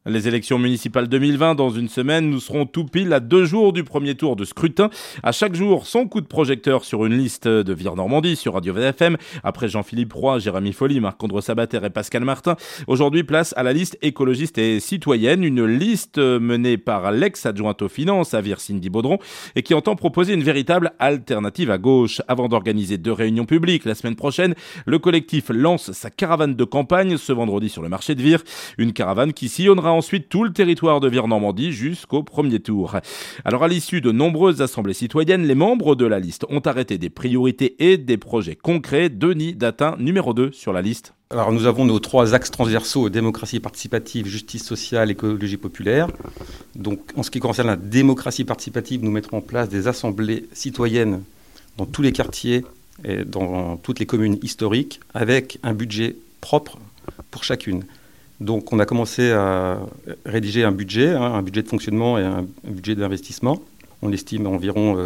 Les élections municipales 2020, dans une semaine, nous serons tout pile à 2 jours du premier tour de scrutin. À chaque jour, son coup de projecteur sur une liste de Vire Normandie sur Radio VFM. Après Jean-Philippe Roy, Jérémy Folly, Marc-André Sabater et Pascal Martin. Aujourd'hui, place à la liste écologiste et citoyenne. Une liste menée par l'ex-adjointe aux finances à Vire, Cindy Baudron, et qui entend proposer une véritable alternative à gauche. Avant d'organiser 2 réunions publiques la semaine prochaine, le collectif lance sa caravane de campagne ce vendredi sur le marché de Vire. Une caravane qui sillonnera ensuite tout le territoire de Vire Normandie jusqu'au premier tour. Alors à l'issue de nombreuses assemblées citoyennes, les membres de la liste ont arrêté des priorités et des projets concrets. Denis Datin, numéro 2 sur la liste. Alors nous avons nos 3 axes transversaux, démocratie participative, justice sociale, écologie populaire. Donc en ce qui concerne la démocratie participative, nous mettrons en place des assemblées citoyennes dans tous les quartiers et dans toutes les communes historiques avec un budget propre pour chacune. Donc on a commencé à rédiger un budget de fonctionnement et un budget d'investissement. On estime environ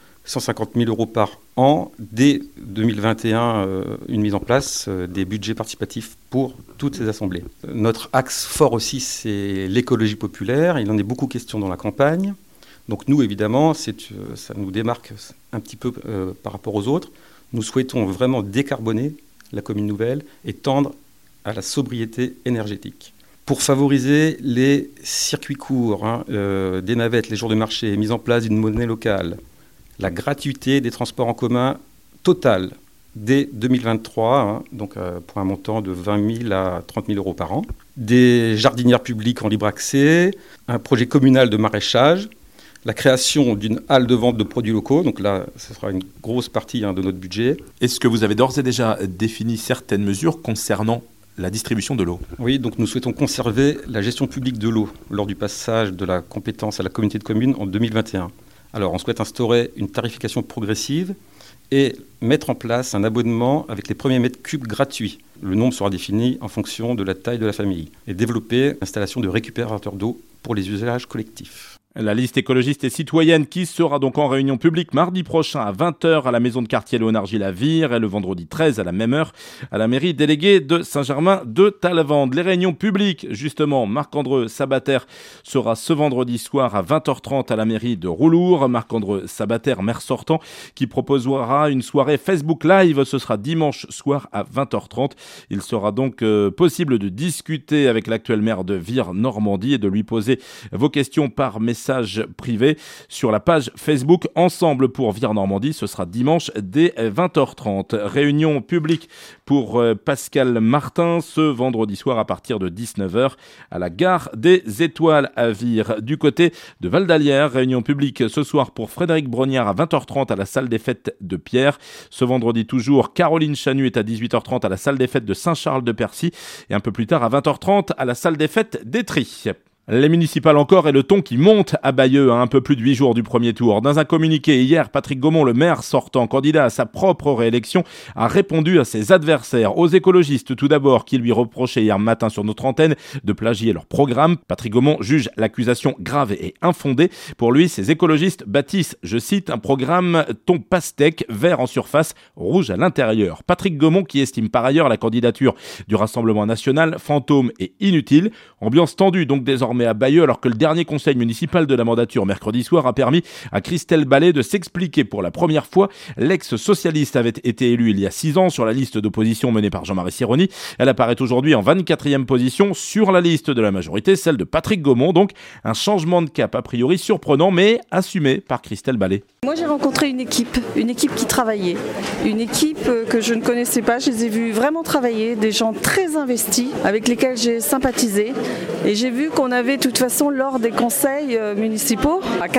150 000 euros par an. Dès 2021, une mise en place des budgets participatifs pour toutes ces assemblées. Notre axe fort aussi, c'est l'écologie populaire. Il en est beaucoup question dans la campagne. Donc nous, évidemment, ça nous démarque un petit peu par rapport aux autres. Nous souhaitons vraiment décarboner la commune nouvelle et tendre à la sobriété énergétique. Pour favoriser les circuits courts, des navettes, les jours de marché, mise en place d'une monnaie locale, la gratuité des transports en commun totale dès 2023, pour un montant de 20 000 à 30 000 euros par an, des jardinières publiques en libre accès, un projet communal de maraîchage, la création d'une halle de vente de produits locaux, donc là, ce sera une grosse partie de notre budget. Est-ce que vous avez d'ores et déjà défini certaines mesures concernant la distribution de l'eau? Oui, donc nous souhaitons conserver la gestion publique de l'eau lors du passage de la compétence à la communauté de communes en 2021. Alors, on souhaite instaurer une tarification progressive et mettre en place un abonnement avec les premiers mètres cubes gratuits. Le nombre sera défini en fonction de la taille de la famille. Et développer l'installation de récupérateurs d'eau pour les usages collectifs. La liste écologiste et citoyenne qui sera donc en réunion publique mardi prochain à 20h à la maison de quartier Léonard Gilles à Vire et le vendredi 13 à la même heure à la mairie déléguée de Saint-Germain de Talvende. Les réunions publiques, justement, Marc-André Sabater sera ce vendredi soir à 20h30 à la mairie de Roulour. Marc-André Sabater, maire sortant, qui proposera une soirée Facebook Live. Ce sera dimanche soir à 20h30. Il sera donc possible de discuter avec l'actuel maire de Vire Normandie et de lui poser vos questions par message privé sur la page Facebook Ensemble pour Vire Normandie. Ce sera dimanche dès 20h30. Réunion publique pour Pascal Martin ce vendredi soir à partir de 19h à la gare des Étoiles à Vire. Du côté de Val-d'Alière, réunion publique ce soir pour Frédéric Brognard à 20h30 à la salle des fêtes de Pierre. Ce vendredi toujours, Caroline Chanu est à 18h30 à la salle des fêtes de Saint-Charles-de-Percy et un peu plus tard à 20h30 à la salle des fêtes d'Étry. Les municipales encore et le ton qui monte à Bayeux à un peu plus de 8 jours du premier tour. Dans un communiqué hier, Patrick Gaumont, le maire sortant, candidat à sa propre réélection, a répondu à ses adversaires, aux écologistes tout d'abord, qui lui reprochaient hier matin sur notre antenne de plagier leur programme. Patrick Gaumont juge l'accusation grave et infondée. Pour lui, ces écologistes bâtissent, je cite, un programme ton pastèque, vert en surface, rouge à l'intérieur. Patrick Gaumont qui estime par ailleurs la candidature du Rassemblement national fantôme et inutile. Ambiance tendue donc désormais à Bayeux alors que le dernier conseil municipal de la mandature mercredi soir a permis à Christelle Ballet de s'expliquer pour la première fois. L'ex-socialiste avait été élue il y a 6 ans sur la liste d'opposition menée par Jean-Marie Sironi. Elle apparaît aujourd'hui en 24e position sur la liste de la majorité, celle de Patrick Gaumont. Donc un changement de cap a priori surprenant mais assumé par Christelle Ballet. Moi j'ai rencontré une équipe qui travaillait, une équipe que je ne connaissais pas, je les ai vus vraiment travailler, des gens très investis avec lesquels j'ai sympathisé et j'ai vu qu'on avait de toute façon lors des conseils municipaux, à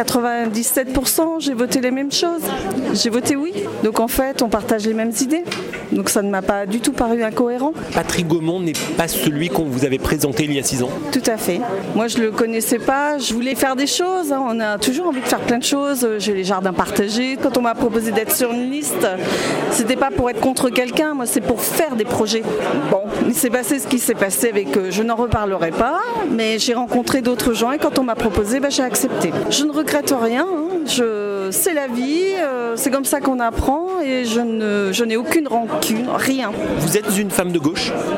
97% j'ai voté les mêmes choses, j'ai voté oui, donc en fait on partage les mêmes idées, donc ça ne m'a pas du tout paru incohérent. Patrick Gaumont n'est pas celui qu'on vous avait présenté il y a 6 ans? Tout à fait, moi je le connaissais pas, je voulais faire des choses, on a toujours envie de faire plein de choses, j'ai les jardins partagés, quand on m'a proposé d'être sur une liste, c'était pas pour être contre quelqu'un, moi c'est pour faire des projets. Bon, il s'est passé ce qui s'est passé avec je n'en reparlerai pas, mais j'ai rencontré d'autres gens et quand on m'a proposé, j'ai accepté. Je ne regrette rien, c'est la vie, c'est comme ça qu'on apprend et je n'ai aucune rancune, rien. Vous êtes une femme de gauche ?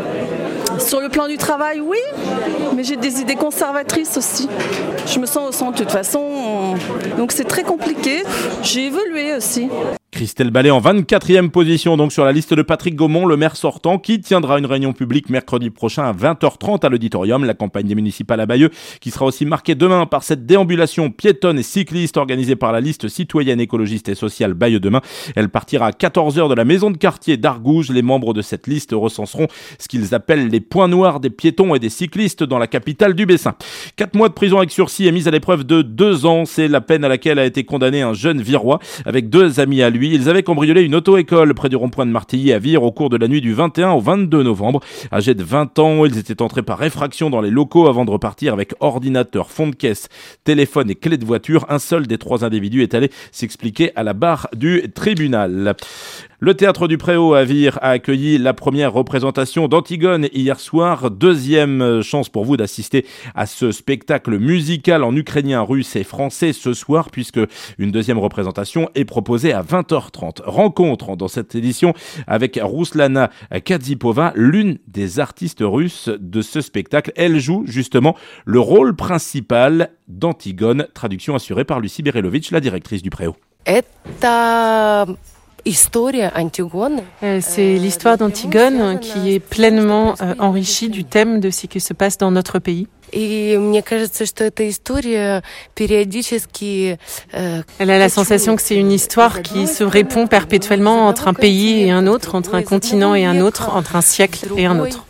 Sur le plan du travail, oui, mais j'ai des idées conservatrices aussi. Je me sens au centre de toute façon, donc c'est très compliqué. J'ai évolué aussi. Christelle Ballet en 24e position donc sur la liste de Patrick Gaumont, le maire sortant, qui tiendra une réunion publique mercredi prochain à 20h30 à l'auditorium. La campagne des municipales à Bayeux qui sera aussi marquée demain par cette déambulation piétonne et cycliste organisée par la liste citoyenne écologiste et sociale Bayeux Demain. Elle partira à 14h de la maison de quartier d'Argouges. Les membres de cette liste recenseront ce qu'ils appellent les points noirs des piétons et des cyclistes dans la capitale du Bessin. 4 mois de prison avec sursis et mise à l'épreuve de 2 ans. C'est la peine à laquelle a été condamné un jeune Virois avec 2 amis à lui. Ils avaient cambriolé une auto-école près du rond-point de Martilly à Vire au cours de la nuit du 21 au 22 novembre. Âgés de 20 ans, ils étaient entrés par effraction dans les locaux avant de repartir avec ordinateur, fond de caisse, téléphone et clé de voiture. Un seul des 3 individus est allé s'expliquer à la barre du tribunal. Le théâtre du Préau à Vire a accueilli la première représentation d'Antigone hier soir. 2e chance pour vous d'assister à ce spectacle musical en ukrainien, russe et français ce soir, puisque une 2e représentation est proposée à 20h30. Rencontre dans cette édition avec Ruslana Kadzipova, l'une des artistes russes de ce spectacle. Elle joue justement le rôle principal d'Antigone, traduction assurée par Lucie Berelovitch, la directrice du Préau. C'est l'histoire d'Antigone qui est pleinement enrichie du thème de ce qui se passe dans notre pays. Elle a la sensation que c'est une histoire qui se répond perpétuellement entre un pays et un autre, entre un continent et un autre, entre un siècle et un autre.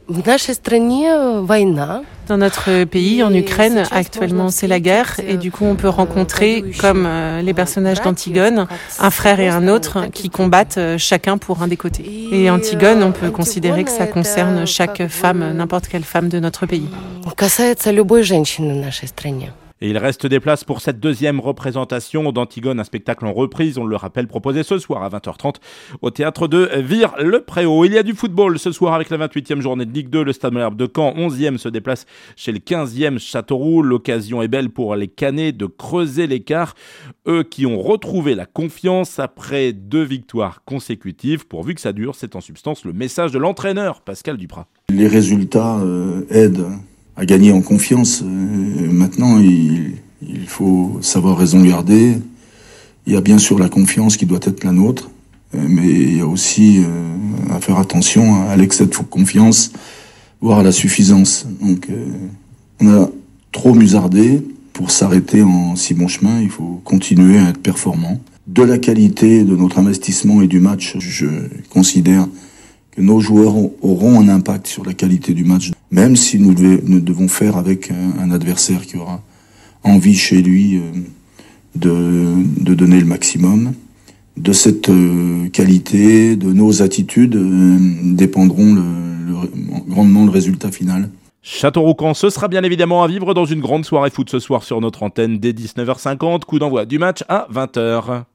Dans notre pays, en Ukraine, actuellement, c'est la guerre et du coup, on peut rencontrer, comme les personnages d'Antigone, un frère et un autre qui combattent chacun pour un des côtés. Et Antigone, on peut considérer que ça concerne chaque femme, n'importe quelle femme de notre pays. Et il reste des places pour cette 2e représentation d'Antigone, un spectacle en reprise, on le rappelle, proposé ce soir à 20h30 au théâtre de Vire-le-Préau. Il y a du football ce soir avec la 28e journée de Ligue 2. Le Stade Malherbe de Caen, 11e, se déplace chez le 15e Châteauroux. L'occasion est belle pour les Canets de creuser l'écart. Eux qui ont retrouvé la confiance après 2 victoires consécutives. Pourvu que ça dure, c'est en substance le message de l'entraîneur Pascal Duprat. Les résultats aident à gagner en confiance. Maintenant, il faut savoir raison garder. Il y a bien sûr la confiance qui doit être la nôtre, mais il y a aussi à faire attention à l'excès de confiance, voire à la suffisance. Donc, on a trop musardé pour s'arrêter en si bon chemin. Il faut continuer à être performant. De la qualité de notre investissement et du match, je considère que nos joueurs auront un impact sur la qualité du match, même si nous devons faire avec un adversaire qui aura envie chez lui de donner le maximum. De cette qualité, de nos attitudes, dépendront grandement le résultat final. Châteauroux-Caen, ce sera bien évidemment à vivre dans une grande soirée foot ce soir sur notre antenne dès 19h50. Coup d'envoi du match à 20h.